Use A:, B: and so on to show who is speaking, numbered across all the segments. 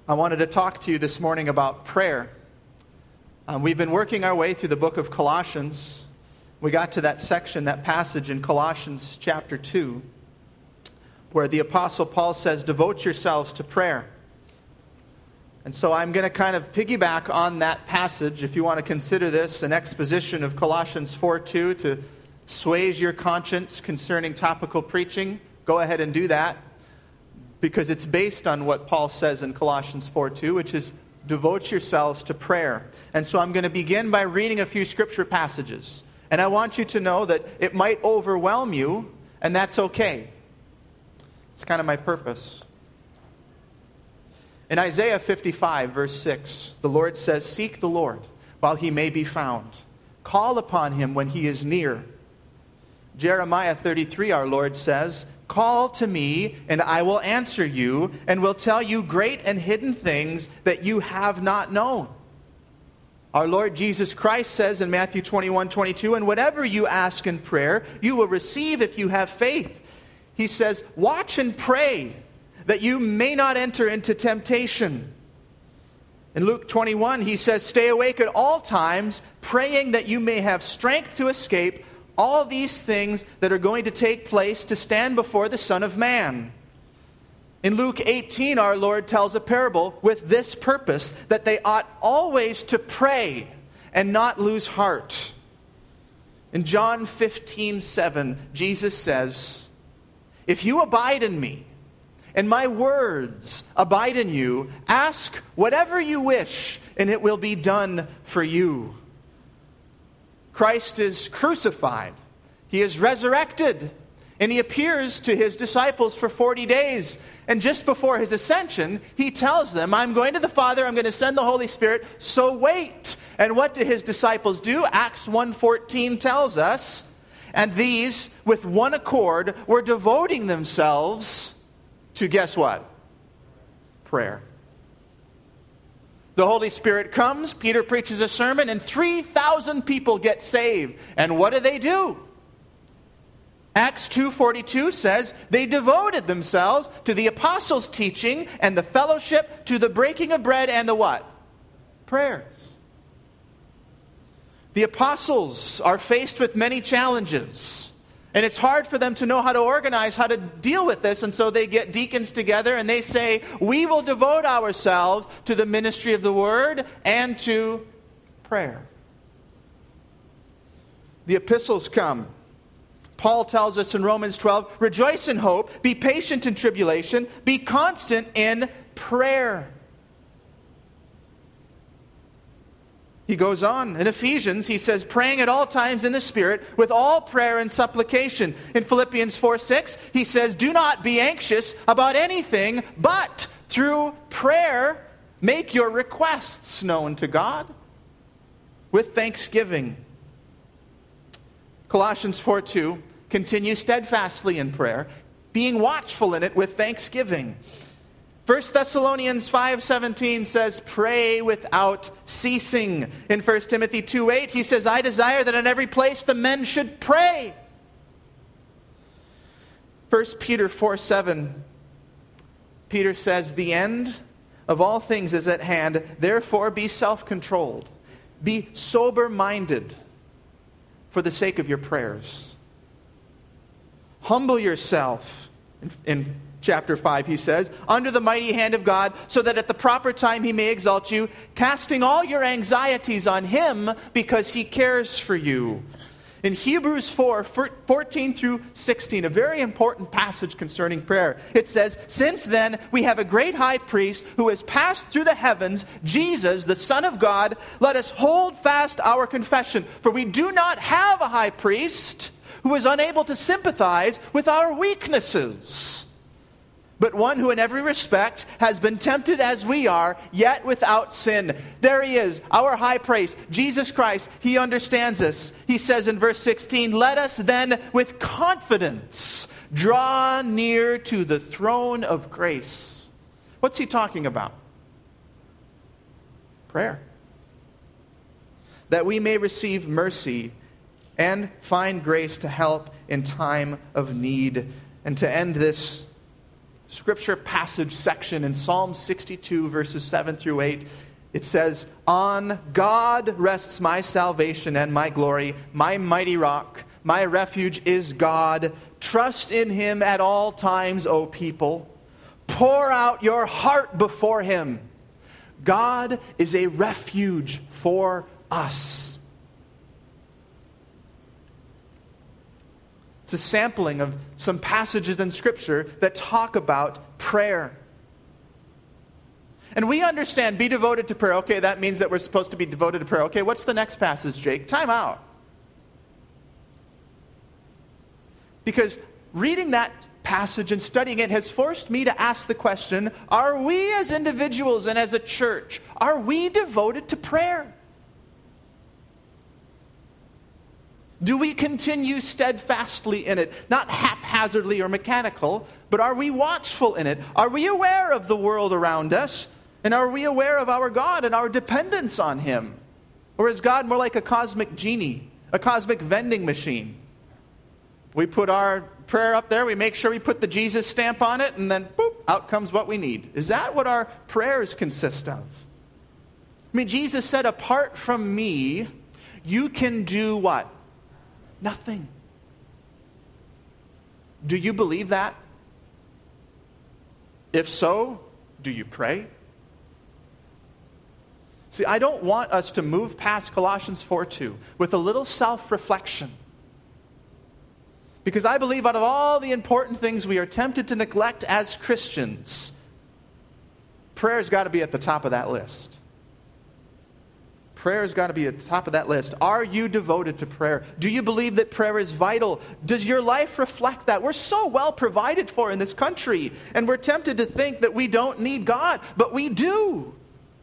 A: I wanted to talk to you this morning about prayer. We've been working our way through the book of Colossians. We got to that section, that passage in Colossians chapter 2, where the Apostle Paul says, devote yourselves to prayer. And so I'm going to kind of piggyback on that passage. If you want to consider this an exposition of Colossians 4:2 to assuage your conscience concerning topical preaching, go ahead and do that, because it's based on what Paul says in Colossians 4:2, which is devote yourselves to prayer. And so I'm going to begin by reading a few scripture passages. And I want you to know that it might overwhelm you, and that's okay. It's kind of my purpose. In Isaiah 55, verse 6, the Lord says, seek the Lord while he may be found. Call upon him when he is near. Jeremiah 33, our Lord says, call to me, and I will answer you, and will tell you great and hidden things that you have not known. Our Lord Jesus Christ says in Matthew 21:22, and whatever you ask in prayer, you will receive if you have faith. He says, watch and pray, that you may not enter into temptation. In Luke 21, he says, stay awake at all times, praying that you may have strength to escape all these things that are going to take place to stand before the Son of Man. In Luke 18, our Lord tells a parable with this purpose, that they ought always to pray and not lose heart. In John 15:7, Jesus says, if you abide in me, and my words abide in you, ask whatever you wish, and it will be done for you. Christ is crucified. He is resurrected. And he appears to his disciples for 40 days. And just before his ascension, he tells them, I'm going to the Father, I'm going to send the Holy Spirit, so wait. And what do his disciples do? Acts 1:14 tells us, and these, with one accord, were devoting themselves to, guess what? Prayer. The Holy Spirit comes, Peter preaches a sermon, and 3,000 people get saved. And what do? Acts 2:42 says, they devoted themselves to the apostles' teaching and the fellowship, to the breaking of bread and the what? Prayers. The apostles are faced with many challenges. And it's hard for them to know how to organize, how to deal with this. And so they get deacons together and they say, we will devote ourselves to the ministry of the word and to prayer. The epistles come. Paul tells us in Romans 12, rejoice in hope, be patient in tribulation, be constant in prayer. He goes on. In Ephesians, he says, praying at all times in the Spirit with all prayer and supplication. In Philippians 4:6, he says, do not be anxious about anything, but through prayer, make your requests known to God with thanksgiving. Colossians 4:2, continue steadfastly in prayer, being watchful in it with thanksgiving. 1 Thessalonians 5:17 says, pray without ceasing. In 1 Timothy 2:8, he says, I desire that in every place the men should pray. 1 Peter 4:7, Peter says, the end of all things is at hand, therefore be self-controlled. Be sober-minded for the sake of your prayers. Humble yourself, in Chapter 5, he says, under the mighty hand of God, so that at the proper time he may exalt you, casting all your anxieties on him because he cares for you. In Hebrews 4:14 through 16, a very important passage concerning prayer. It says, since then we have a great high priest who has passed through the heavens, Jesus, the Son of God. Let us hold fast our confession, for we do not have a high priest who is unable to sympathize with our weaknesses, but one who in every respect has been tempted as we are, yet without sin. There he is, our high priest, Jesus Christ. He understands this. He says in verse 16, let us then with confidence draw near to the throne of grace. What's he talking about? Prayer. That we may receive mercy and find grace to help in time of need. And to end this scripture passage section in Psalm 62, verses 7 through 8. It says, "On God rests my salvation and my glory, my mighty rock. My refuge is God. Trust in him at all times, O people. Pour out your heart before him. God is a refuge for us." It's a sampling of some passages in Scripture that talk about prayer. And we understand, be devoted to prayer. Okay, that means that we're supposed to be devoted to prayer. Okay, what's the next passage, Jake? Time out. Because reading that passage and studying it has forced me to ask the question, are we as individuals and as a church, are we devoted to prayer? Do we continue steadfastly in it? Not haphazardly or mechanical, but are we watchful in it? Are we aware of the world around us? And are we aware of our God and our dependence on him? Or is God more like a cosmic genie, a cosmic vending machine? We put our prayer up there, we make sure we put the Jesus stamp on it, and then boop, out comes what we need. Is that what our prayers consist of? I mean, Jesus said, apart from me, you can do what? Nothing. Do you believe that? If so, do you pray? See, I don't want us to move past Colossians 4:2 with a little self-reflection. Because I believe out of all the important things we are tempted to neglect as Christians, prayer's got to be at the top of that list. Prayer's got to be at the top of that list. Are you devoted to prayer? Do you believe that prayer is vital? Does your life reflect that? We're so well provided for in this country, and we're tempted to think that we don't need God, but we do.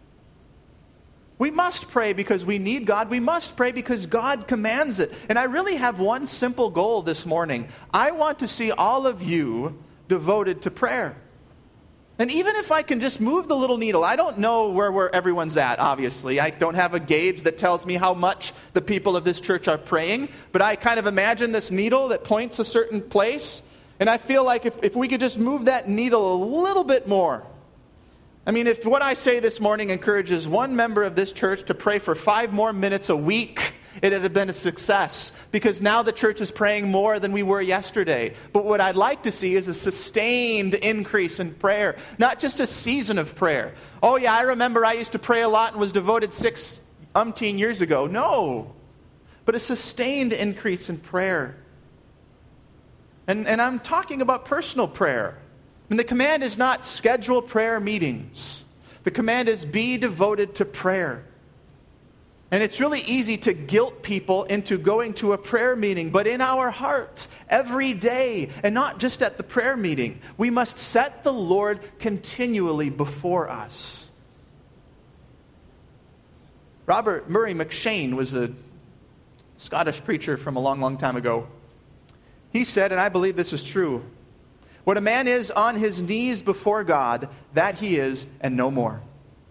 A: We must pray because we need God. We must pray because God commands it. And I really have one simple goal this morning. I want to see all of you devoted to prayer. And even if I can just move the little needle, I don't know where everyone's at, obviously. I don't have a gauge that tells me how much the people of this church are praying. But I kind of imagine this needle that points a certain place. And I feel like if we could just move that needle a little bit more. I mean, if what I say this morning encourages one member of this church to pray for 5 more minutes a week, it would have been a success. Because now the church is praying more than we were yesterday. But what I'd like to see is a sustained increase in prayer. Not just a season of prayer. Oh yeah, I remember I used to pray a lot and was devoted 6 umpteen years ago. No. But a sustained increase in prayer. And I'm talking about personal prayer. And the command is not schedule prayer meetings. The command is be devoted to prayer. And it's really easy to guilt people into going to a prayer meeting, but in our hearts, every day, and not just at the prayer meeting, we must set the Lord continually before us. Robert Murray McCheyne was a Scottish preacher from a long, long time ago. He said, and I believe this is true, what a man is on his knees before God, that he is, and no more.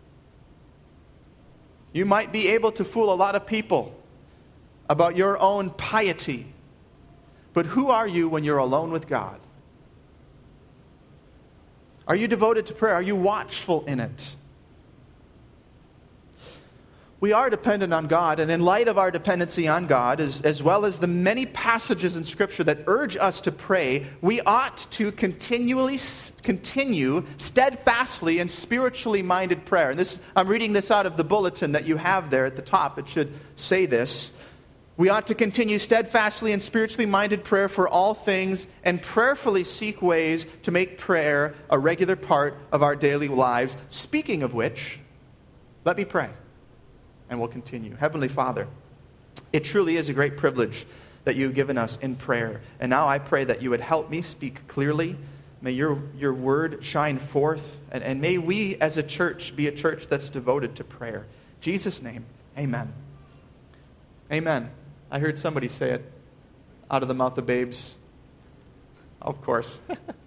A: You might be able to fool a lot of people about your own piety, but who are you when you're alone with God? Are you devoted to prayer? Are you watchful in it? We are dependent on God, and in light of our dependency on God, as well as the many passages in Scripture that urge us to pray, we ought to continue steadfastly in spiritually minded prayer. And I'm reading this out of the bulletin that you have there at the top. It should say this. We ought to continue steadfastly in spiritually minded prayer for all things, and prayerfully seek ways to make prayer a regular part of our daily lives. Speaking of which, let me pray. And we'll continue. Heavenly Father, it truly is a great privilege that you've given us in prayer. And now I pray that you would help me speak clearly. May your word shine forth. And may we as a church be a church that's devoted to prayer. In Jesus' name, amen. Amen. I heard somebody say it out of the mouth of babes. Of course.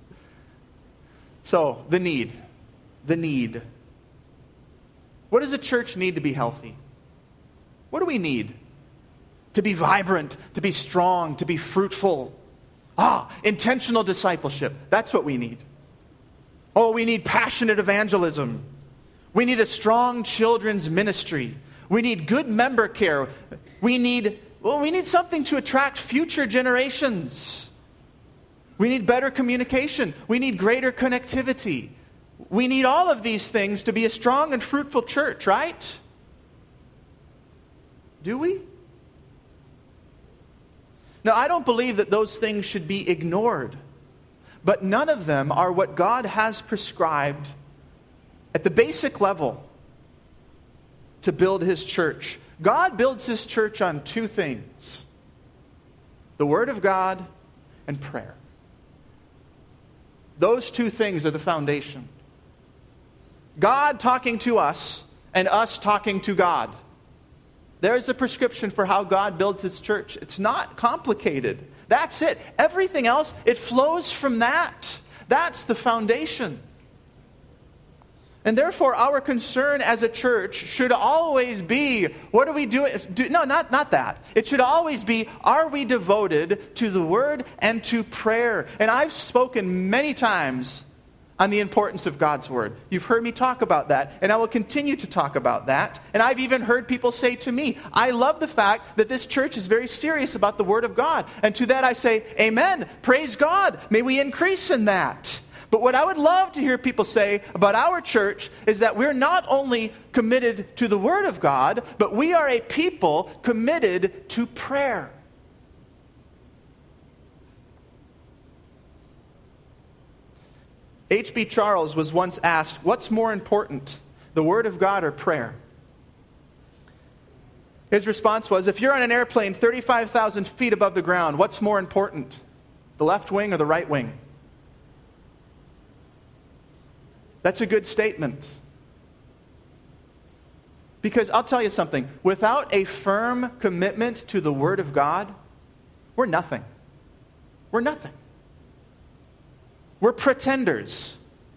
A: So, the need. The need. What does a church need to be healthy? What do we need? To be vibrant, to be strong, to be fruitful. Intentional discipleship. That's what we need. Oh, we need passionate evangelism. We need a strong children's ministry. We need good member care. We need something to attract future generations. We need better communication. We need greater connectivity. We need all of these things to be a strong and fruitful church, right? Do we? Now, I don't believe that those things should be ignored, but none of them are what God has prescribed at the basic level to build His church. God builds His church on two things: the Word of God and prayer. Those two things are the foundation. God talking to us and us talking to God. There's a prescription for how God builds His church. It's not complicated. That's it. Everything else, it flows from that. That's the foundation. And therefore, our concern as a church should always be, what do we do? No, not that. It should always be, are we devoted to the Word and to prayer? And I've spoken many times on the importance of God's Word. You've heard me talk about that, and I will continue to talk about that. And I've even heard people say to me, I love the fact that this church is very serious about the Word of God. And to that I say, amen, praise God, may we increase in that. But what I would love to hear people say about our church is that we're not only committed to the Word of God, but we are a people committed to prayer. H.B. Charles was once asked, what's more important, the Word of God or prayer? His response was, if you're on an airplane 35,000 feet above the ground, what's more important, the left wing or the right wing? That's a good statement. Because I'll tell you something, without a firm commitment to the Word of God, we're nothing. We're nothing. We're pretenders.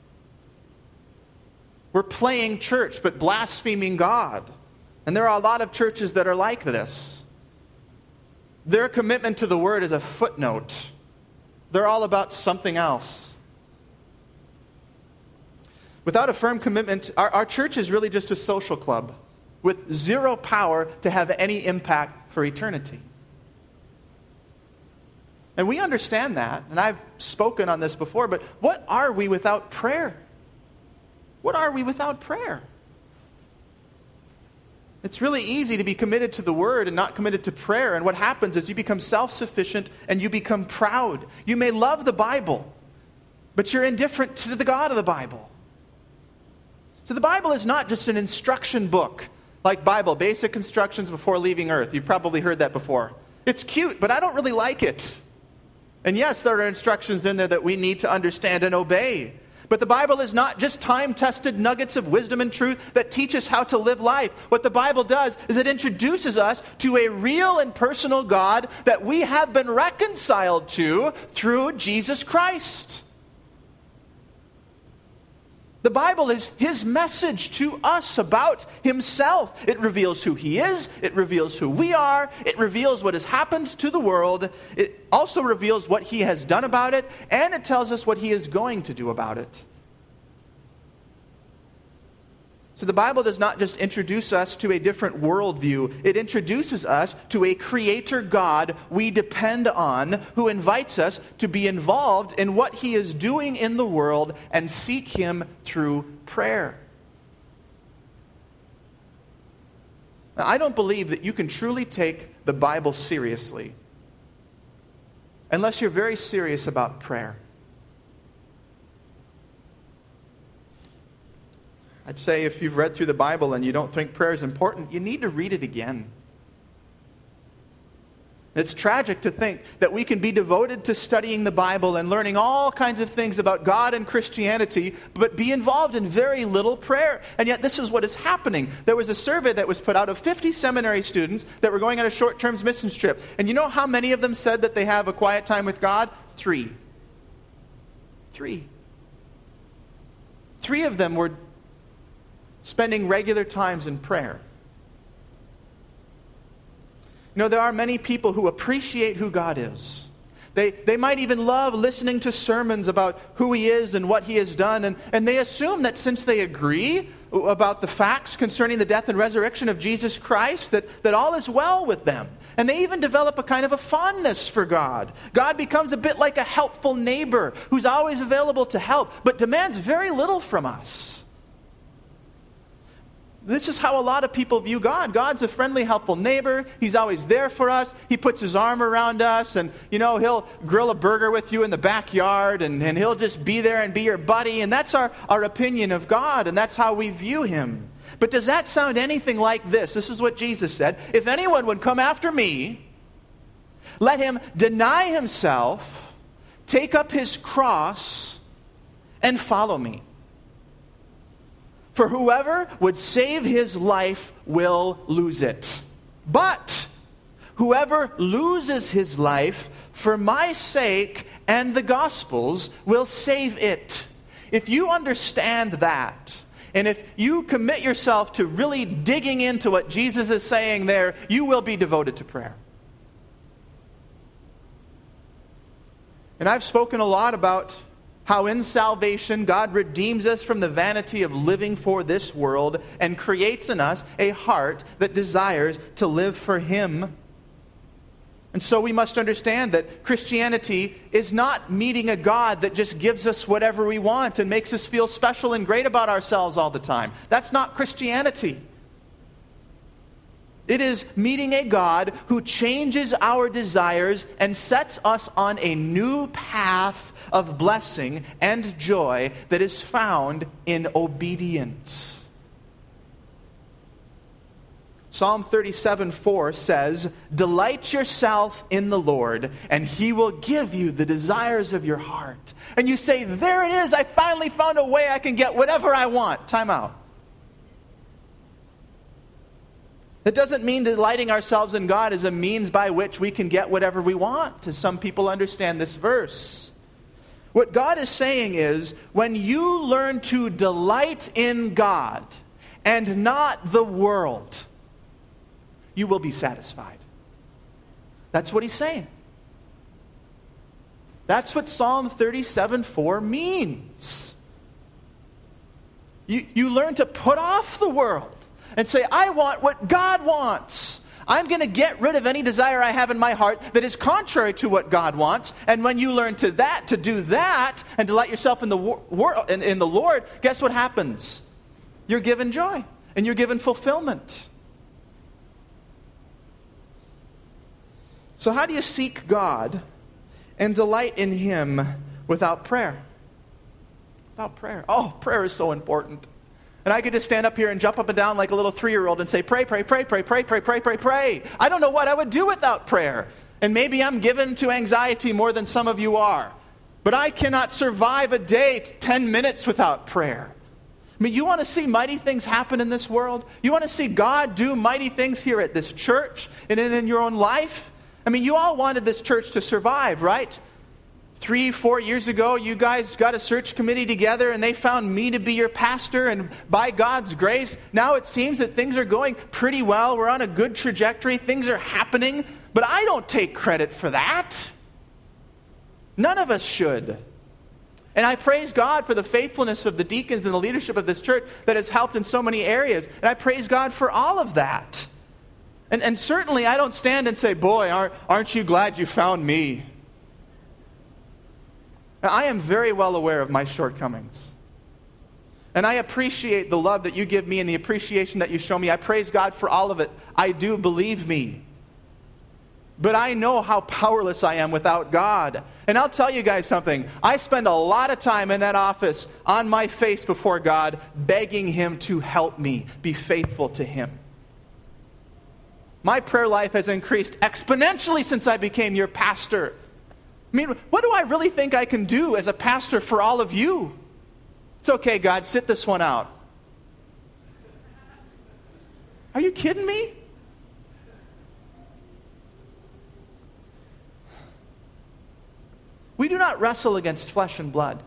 A: We're playing church, but blaspheming God. And there are a lot of churches that are like this. Their commitment to the Word is a footnote. They're all about something else. Without a firm commitment, our church is really just a social club with zero power to have any impact for eternity. And we understand that, and I've spoken on this before, but what are we without prayer? What are we without prayer? It's really easy to be committed to the Word and not committed to prayer, and what happens is you become self-sufficient and you become proud. You may love the Bible, but you're indifferent to the God of the Bible. So the Bible is not just an instruction book, like Bible, basic instructions before leaving earth. You've probably heard that before. It's cute, but I don't really like it. And yes, there are instructions in there that we need to understand and obey. But the Bible is not just time-tested nuggets of wisdom and truth that teach us how to live life. What the Bible does is it introduces us to a real and personal God that we have been reconciled to through Jesus Christ. The Bible is His message to us about Himself. It reveals who He is. It reveals who we are. It reveals what has happened to the world. It also reveals what He has done about it. And it tells us what He is going to do about it. So the Bible does not just introduce us to a different worldview. It introduces us to a creator God we depend on, who invites us to be involved in what He is doing in the world and seek Him through prayer. Now, I don't believe that you can truly take the Bible seriously unless you're very serious about prayer. I'd say if you've read through the Bible and you don't think prayer is important, you need to read it again. It's tragic to think that we can be devoted to studying the Bible and learning all kinds of things about God and Christianity, but be involved in very little prayer. And yet this is what is happening. There was a survey that was put out of 50 seminary students that were going on a short-term mission trip. And you know how many of them said that they have a quiet time with God? 3. 3 of them were spending regular times in prayer. You know, there are many people who appreciate who God is. They might even love listening to sermons about who He is and what He has done. And they assume that since they agree about the facts concerning the death and resurrection of Jesus Christ, that all is well with them. And they even develop a kind of a fondness for God. God becomes a bit like a helpful neighbor who's always available to help, but demands very little from us. This is how a lot of people view God. God's a friendly, helpful neighbor. He's always there for us. He puts His arm around us, and, He'll grill a burger with you in the backyard, and He'll just be there and be your buddy. And that's our opinion of God, and that's how we view Him. But does that sound anything like this? This is what Jesus said. If anyone would come after me, let him deny himself, take up his cross, and follow me. For whoever would save his life will lose it. But whoever loses his life for my sake and the gospel's will save it. If you understand that, and if you commit yourself to really digging into what Jesus is saying there, you will be devoted to prayer. And I've spoken a lot about how in salvation God redeems us from the vanity of living for this world and creates in us a heart that desires to live for Him. And so we must understand that Christianity is not meeting a God that just gives us whatever we want and makes us feel special and great about ourselves all the time. That's not Christianity. It is meeting a God who changes our desires and sets us on a new path of blessing and joy that is found in obedience. Psalm 37:4 says, "Delight yourself in the Lord, and He will give you the desires of your heart." And you say, there it is, I finally found a way I can get whatever I want. Time out. It doesn't mean delighting ourselves in God is a means by which we can get whatever we want, as some people understand this verse. What God is saying is, when you learn to delight in God and not the world, you will be satisfied. That's what He's saying. That's what Psalm 37:4 means. You learn to put off the world and say, I want what God wants. I'm going to get rid of any desire I have in my heart that is contrary to what God wants. And when you learn to do that, and delight yourself in the in the Lord, guess what happens? You're given joy, and you're given fulfillment. So how do you seek God and delight in Him without prayer? Without prayer. Oh, prayer is so important. And I could just stand up here and jump up and down like a little 3-year-old and say, pray, pray, pray, pray, pray, pray, pray, pray, pray. I don't know what I would do without prayer. And maybe I'm given to anxiety more than some of you are. But I cannot survive a day 10 minutes without prayer. I mean, you want to see mighty things happen in this world? You want to see God do mighty things here at this church and in your own life? I mean, you all wanted this church to survive, right? 3-4 years ago, you guys got a search committee together and they found me to be your pastor, and by God's grace, now it seems that things are going pretty well. We're on a good trajectory. Things are happening, but I don't take credit for that. None of us should. And I praise God for the faithfulness of the deacons and the leadership of this church that has helped in so many areas, and I praise God for all of that. And certainly I don't stand and say, boy, aren't you glad you found me? I am very well aware of my shortcomings. And I appreciate the love that you give me and the appreciation that you show me. I praise God for all of it. I do, believe me. But I know how powerless I am without God. And I'll tell you guys something. I spend a lot of time in that office on my face before God, begging Him to help me be faithful to Him. My prayer life has increased exponentially since I became your pastor. I mean, what do I really think I can do as a pastor for all of you? It's okay, God, sit this one out. Are you kidding me? We do not wrestle against flesh and blood.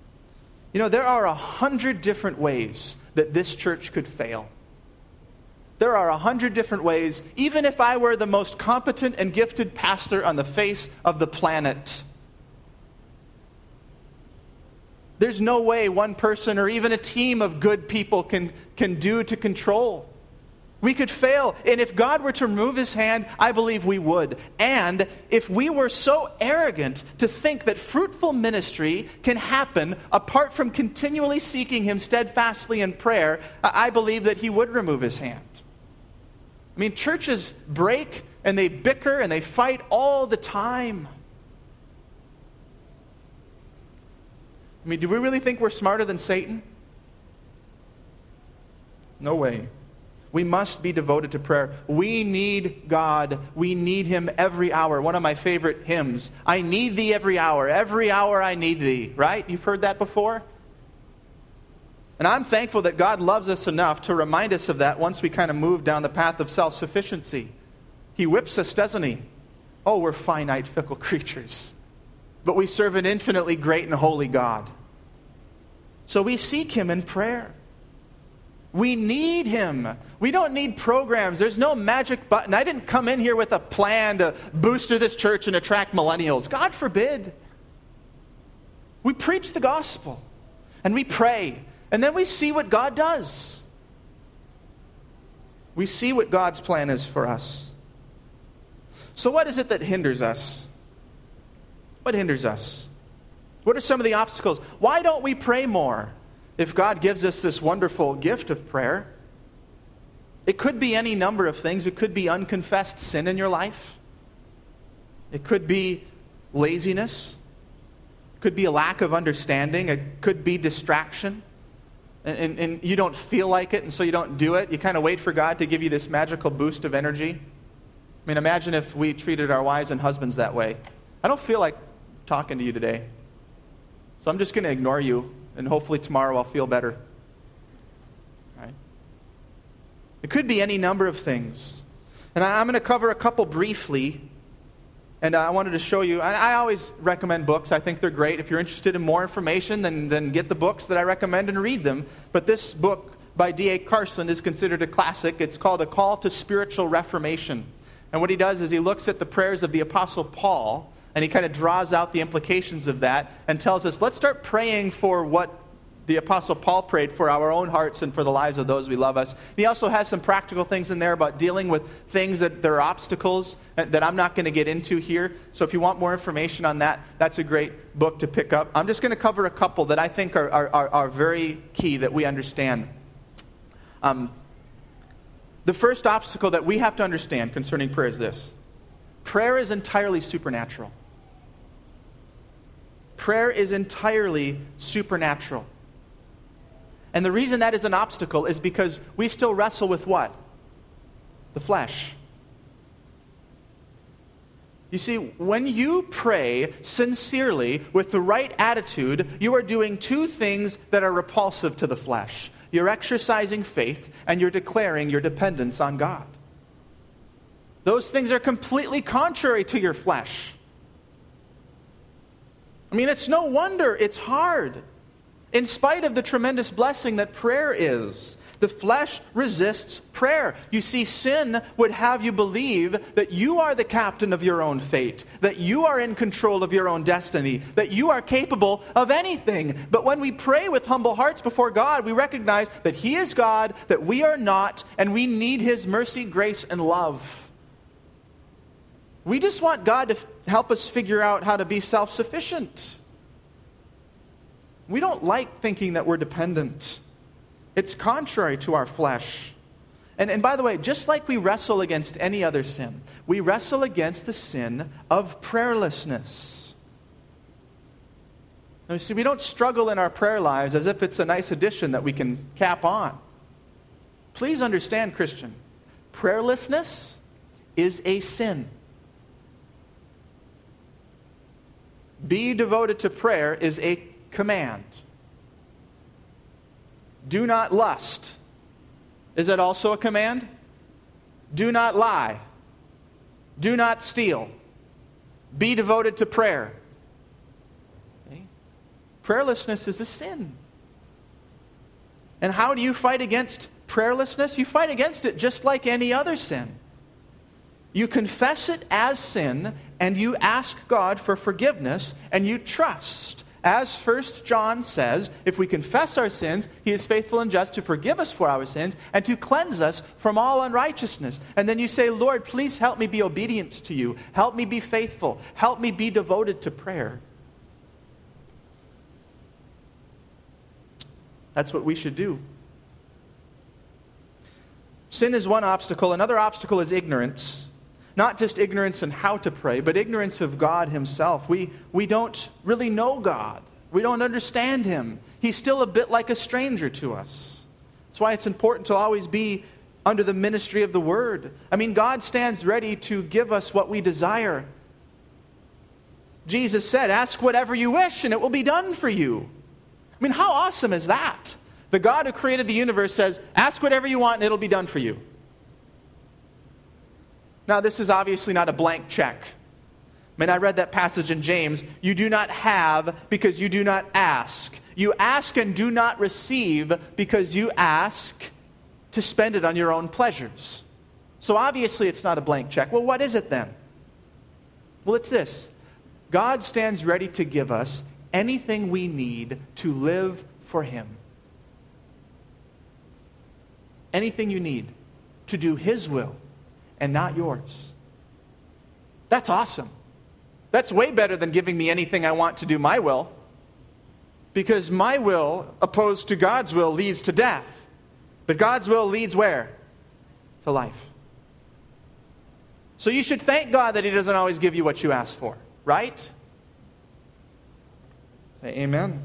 A: You know, there are 100 different ways that this church could fail. There are 100 different ways, even if I were the most competent and gifted pastor on the face of the planet. There's no way one person or even a team of good people can do to control. We could fail. And if God were to remove his hand, I believe we would. And if we were so arrogant to think that fruitful ministry can happen apart from continually seeking him steadfastly in prayer, I believe that he would remove his hand. I mean, churches break and they bicker and they fight all the time. I mean, do we really think we're smarter than Satan? No way. We must be devoted to prayer. We need God. We need him every hour. One of my favorite hymns, I need thee every hour. Every hour I need thee. Right? You've heard that before? And I'm thankful that God loves us enough to remind us of that once we kind of move down the path of self-sufficiency. He whips us, doesn't he? Oh, we're finite, fickle creatures. But we serve an infinitely great and holy God. So we seek him in prayer. We need him. We don't need programs. There's no magic button. I didn't come in here with a plan to booster this church and attract millennials. God forbid. We preach the gospel and we pray, and then we see what God does. We see what God's plan is for us. So what is it that hinders us? What hinders us? What are some of the obstacles? Why don't we pray more if God gives us this wonderful gift of prayer? It could be any number of things. It could be unconfessed sin in your life. It could be laziness. It could be a lack of understanding. It could be distraction. And you don't feel like it, and so you don't do it. You kind of wait for God to give you this magical boost of energy. I mean, imagine if we treated our wives and husbands that way. I don't feel like talking to you today, so I'm just going to ignore you, and hopefully tomorrow I'll feel better. Right? It could be any number of things. And I'm going to cover a couple briefly, and I wanted to show you. I always recommend books. I think they're great. If you're interested in more information, then get the books that I recommend and read them. But this book by D.A. Carson is considered a classic. It's called A Call to Spiritual Reformation. And what he does is he looks at the prayers of the Apostle Paul, and he kind of draws out the implications of that and tells us, let's start praying for what the Apostle Paul prayed for our own hearts and for the lives of those we love us. He also has some practical things in there about dealing with things that are obstacles that I'm not going to get into here. So if you want more information on that, that's a great book to pick up. I'm just going to cover a couple that I think are very key that we understand. The first obstacle that we have to understand concerning prayer is this. Prayer is entirely supernatural. Prayer is entirely supernatural. And the reason that is an obstacle is because we still wrestle with what? The flesh. You see, when you pray sincerely with the right attitude, you are doing two things that are repulsive to the flesh. You're exercising faith and you're declaring your dependence on God. Those things are completely contrary to your flesh. I mean, it's no wonder it's hard. In spite of the tremendous blessing that prayer is, the flesh resists prayer. You see, sin would have you believe that you are the captain of your own fate, that you are in control of your own destiny, that you are capable of anything. But when we pray with humble hearts before God, we recognize that He is God, that we are not, and we need His mercy, grace, and love. We just want God to help us figure out how to be self-sufficient. We don't like thinking that we're dependent. It's contrary to our flesh. And by the way, just like we wrestle against any other sin, we wrestle against the sin of prayerlessness. Now, you see, we don't struggle in our prayer lives as if it's a nice addition that we can cap on. Please understand, Christian, prayerlessness is a sin. Be devoted to prayer is a command. Do not lust. Is it also a command? Do not lie. Do not steal. Be devoted to prayer. Okay? Prayerlessness is a sin. And how do you fight against Prayerlessness, you fight against it just like any other sin. You confess it as sin, and you ask God for forgiveness, and you trust. As 1 John says, if we confess our sins, He is faithful and just to forgive us for our sins and to cleanse us from all unrighteousness. And then you say, Lord, please help me be obedient to you. Help me be faithful. Help me be devoted to prayer. That's what we should do. Sin is one obstacle. Another obstacle is ignorance. Not just ignorance in how to pray, but ignorance of God Himself. We don't really know God. We don't understand Him. He's still a bit like a stranger to us. That's why it's important to always be under the ministry of the Word. I mean, God stands ready to give us what we desire. Jesus said, ask whatever you wish and it will be done for you. I mean, how awesome is that? The God who created the universe says, ask whatever you want and it'll be done for you. Now, this is obviously not a blank check. I mean, I read that passage in James. You do not have because you do not ask. You ask and do not receive because you ask to spend it on your own pleasures. So obviously it's not a blank check. Well, what is it then? Well, it's this. God stands ready to give us anything we need to live for Him. Anything you need to do His will and not yours. That's awesome. That's way better than giving me anything I want to do my will. Because my will, opposed to God's will, leads to death. But God's will leads where? To life. So you should thank God that He doesn't always give you what you ask for, right? Say amen.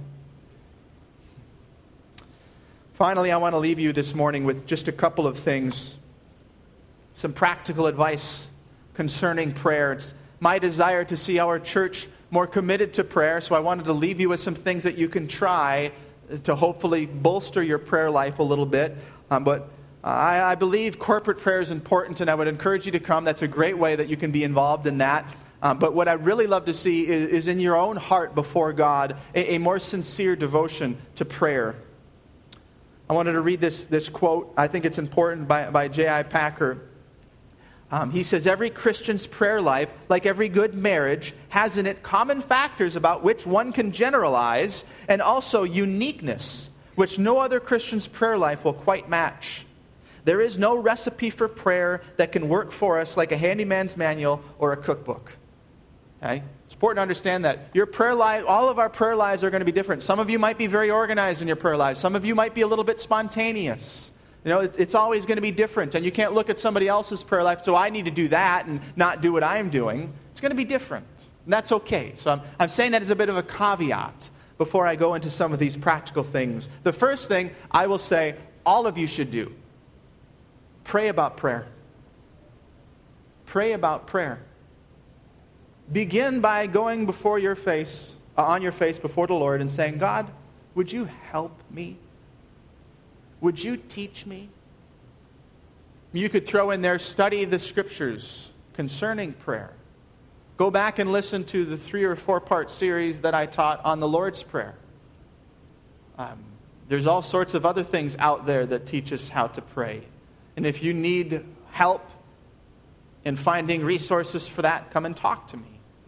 A: Finally, I want to leave you this morning with just a couple of things. Some practical advice concerning prayer. It's my desire to see our church more committed to prayer, so I wanted to leave you with some things that you can try to hopefully bolster your prayer life a little bit. But I believe corporate prayer is important, and I would encourage you to come. That's a great way that you can be involved in that. But what I'd really love to see is in your own heart before God, a more sincere devotion to prayer. I wanted to read this quote. I think it's important by J.I. Packer. He says, every Christian's prayer life, like every good marriage, has in it common factors about which one can generalize, and also uniqueness, which no other Christian's prayer life will quite match. There is no recipe for prayer that can work for us like a handyman's manual or a cookbook. Okay? It's important to understand that your prayer life, all of our prayer lives are going to be different. Some of you might be very organized in your prayer lives. Some of you might be a little bit spontaneous. You know, it's always going to be different, and you can't look at somebody else's prayer life, so I need to do that and not do what I'm doing. It's going to be different, and that's okay. So I'm saying that as a bit of a caveat before I go into some of these practical things. The first thing I will say all of you should do, pray about prayer. Pray about prayer. Begin by going before your face, on your face before the Lord and saying, God, would you help me? Would you teach me? You could throw in there, study the scriptures concerning prayer. Go back and listen to the 3 or 4 part series that I taught on the Lord's Prayer. There's all sorts of other things out there that teach us how to pray. And if you need help in finding resources for that, come and talk to me.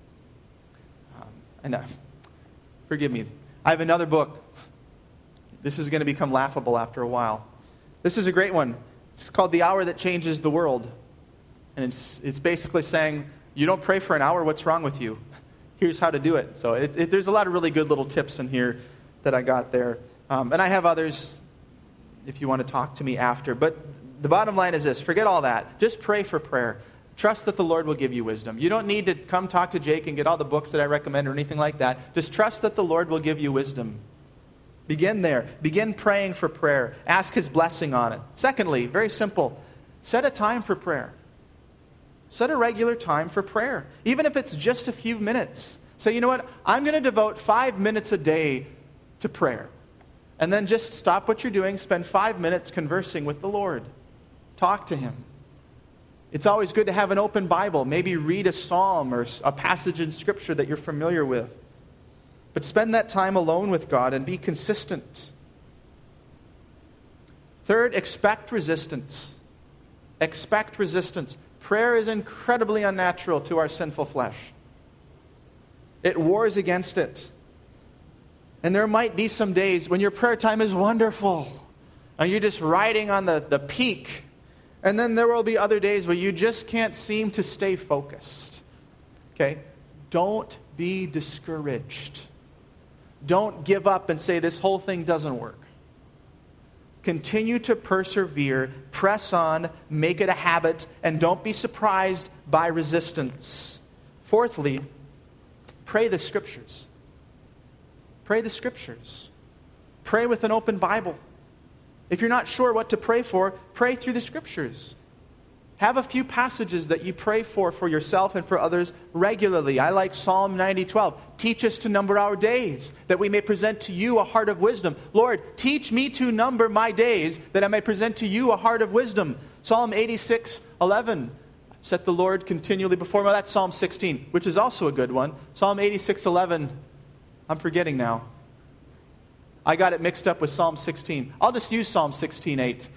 A: Forgive me. I have another book. This is going to become laughable after a while. This is a great one. It's called The Hour That Changes the World. And it's basically saying, you don't pray for an hour, what's wrong with you? Here's how to do it. So there's a lot of really good little tips in here that I got there. And I have others if you want to talk to me after. But the bottom line is this. Forget all that. Just pray for prayer. Trust that the Lord will give you wisdom. You don't need to come talk to Jake and get all the books that I recommend or anything like that. Just trust that the Lord will give you wisdom. Begin there. Begin praying for prayer. Ask His blessing on it. Secondly, very simple, set a time for prayer. Set a regular time for prayer. Even if it's just a few minutes. Say, you know what? I'm going to devote 5 minutes a day to prayer. And then just stop what you're doing. Spend 5 minutes conversing with the Lord. Talk to Him. It's always good to have an open Bible. Maybe read a psalm or a passage in Scripture that you're familiar with. But spend that time alone with God and be consistent. Third, expect resistance. Expect resistance. Prayer is incredibly unnatural to our sinful flesh. It wars against it. And there might be some days when your prayer time is wonderful and you're just riding on the peak. And then there will be other days where you just can't seem to stay focused. Okay? Don't be discouraged. Don't give up and say this whole thing doesn't work. Continue to persevere, press on, make it a habit, and don't be surprised by resistance. Fourthly, pray the Scriptures. Pray the Scriptures. Pray with an open Bible. If you're not sure what to pray for, pray through the Scriptures. Have a few passages that you pray for yourself and for others regularly. I like Psalm 90:12. Teach us to number our days, that we may present to you a heart of wisdom. Lord, teach me to number my days, that I may present to you a heart of wisdom. Psalm 86:11. Set the Lord continually before me. That's Psalm 16, which is also a good one. Psalm 86:11. I'm forgetting now. I got it mixed up with Psalm 16. I'll just use Psalm 16:8.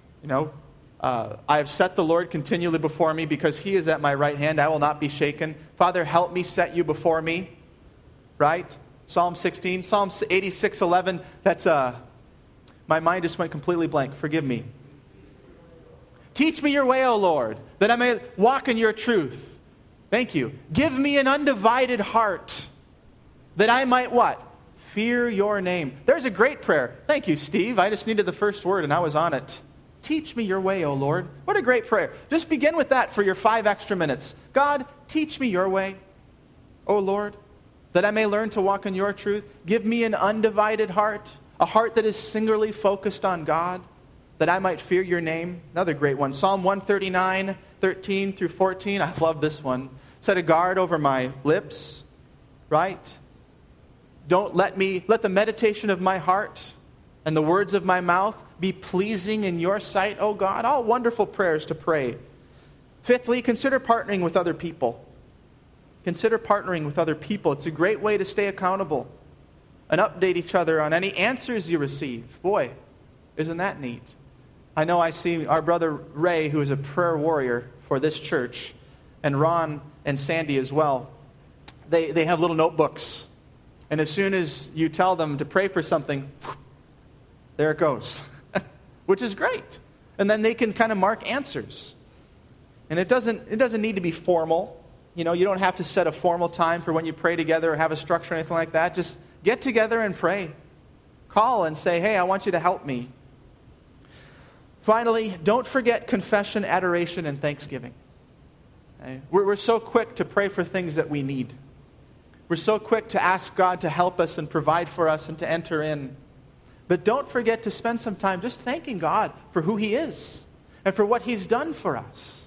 A: I have set the Lord continually before me because he is at my right hand. I will not be shaken. Father, help me set you before me. Right? Psalm 16. Psalm 86:11. That's, my mind just went completely blank. Forgive me. Teach me your way, O Lord, that I may walk in your truth. Thank you. Give me an undivided heart, that I might what? Fear your name. There's a great prayer. Thank you, Steve. I just needed the first word and I was on it. Teach me your way, O Lord. What a great prayer. Just begin with that for your 5 extra minutes. God, teach me your way, O Lord, that I may learn to walk in your truth. Give me an undivided heart, a heart that is singularly focused on God, that I might fear your name. Another great one. Psalm 139, 13 through 14. I love this one. Set a guard over my lips, right? Don't let the meditation of my heart and the words of my mouth be pleasing in your sight, O God. All wonderful prayers to pray. Fifthly, consider partnering with other people. Consider partnering with other people. It's a great way to stay accountable and update each other on any answers you receive. Boy, isn't that neat? I know I see our brother Ray, who is a prayer warrior for this church, and Ron and Sandy as well. They have little notebooks. And as soon as you tell them to pray for something, there it goes, which is great. And then they can kind of mark answers. And it doesn't need to be formal. You don't have to set a formal time for when you pray together or have a structure or anything like that. Just get together and pray. Call and say, hey, I want you to help me. Finally, don't forget confession, adoration, and thanksgiving. Okay? We're so quick to pray for things that we need. We're so quick to ask God to help us and provide for us and to enter in. But don't forget to spend some time just thanking God for who he is and for what he's done for us.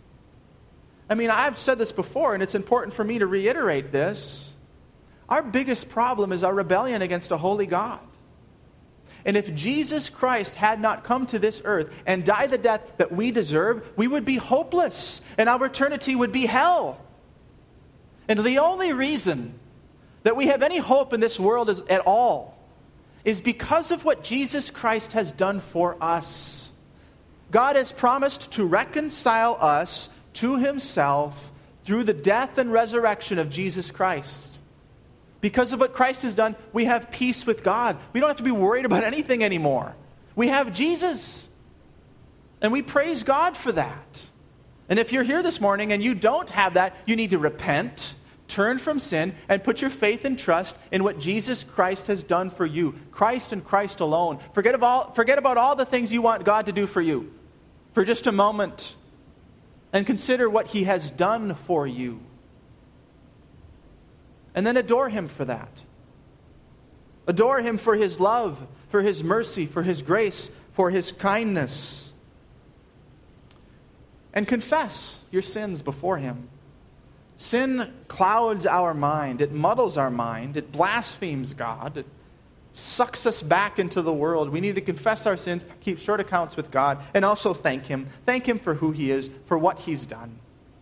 A: I mean, I've said this before, and it's important for me to reiterate this. Our biggest problem is our rebellion against a holy God. And if Jesus Christ had not come to this earth and died the death that we deserve, we would be hopeless, and our eternity would be hell. And the only reason that we have any hope in this world at all is because of what Jesus Christ has done for us. God has promised to reconcile us to himself through the death and resurrection of Jesus Christ. Because of what Christ has done, we have peace with God. We don't have to be worried about anything anymore. We have Jesus. And we praise God for that. And if you're here this morning and you don't have that, you need to repent, turn from sin, and put your faith and trust in what Jesus Christ has done for you. Christ and Christ alone. Forget about all the things you want God to do for you for just a moment. And consider what he has done for you. And then adore him for that. Adore him for his love, for his mercy, for his grace, for his kindness. And confess your sins before him. Sin clouds our mind. It muddles our mind. It blasphemes God. It sucks us back into the world. We need to confess our sins, keep short accounts with God, and also thank him. Thank him for who he is, for what he's done.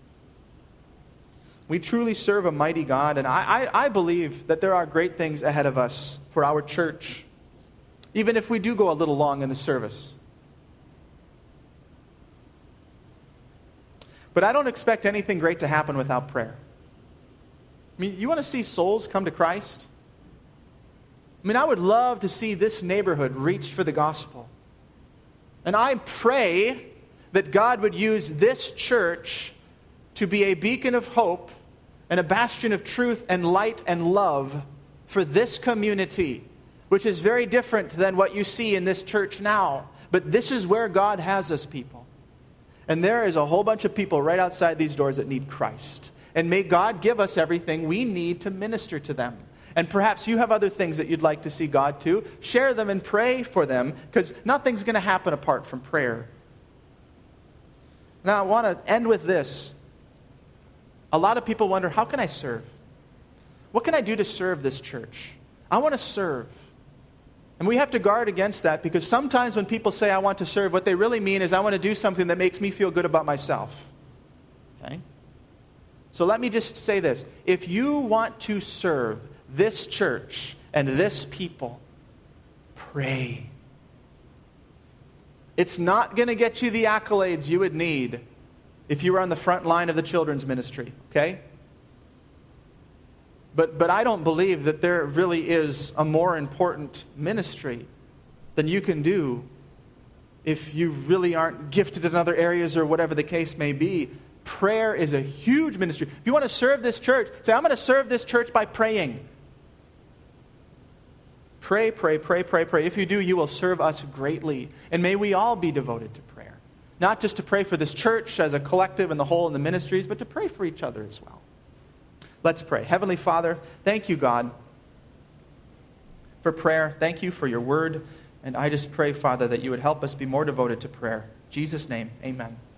A: We truly serve a mighty God, and I believe that there are great things ahead of us for our church. Even if we do go a little long in the service. But I don't expect anything great to happen without prayer. I mean, you want to see souls come to Christ? I mean, I would love to see this neighborhood reach for the gospel. And I pray that God would use this church to be a beacon of hope and a bastion of truth and light and love for this community, which is very different than what you see in this church now. But this is where God has us, people. And there is a whole bunch of people right outside these doors that need Christ. And may God give us everything we need to minister to them. And perhaps you have other things that you'd like to see God do. Share them and pray for them, because nothing's going to happen apart from prayer. Now, I want to end with this. A lot of people wonder, how can I serve? What can I do to serve this church? I want to serve. And we have to guard against that, because sometimes when people say, I want to serve, what they really mean is, I want to do something that makes me feel good about myself. Okay? So let me just say this. If you want to serve this church and this people, pray. It's not going to get you the accolades you would need if you were on the front line of the children's ministry, okay? But I don't believe that there really is a more important ministry than you can do if you really aren't gifted in other areas or whatever the case may be. Prayer is a huge ministry. If you want to serve this church, say, I'm going to serve this church by praying. Pray, pray, pray, pray, pray. If you do, you will serve us greatly. And may we all be devoted to prayer. Not just to pray for this church as a collective and the whole in the ministries, but to pray for each other as well. Let's pray. Heavenly Father, thank you, God, for prayer. Thank you for your word. And I just pray, Father, that you would help us be more devoted to prayer. In Jesus' name, amen.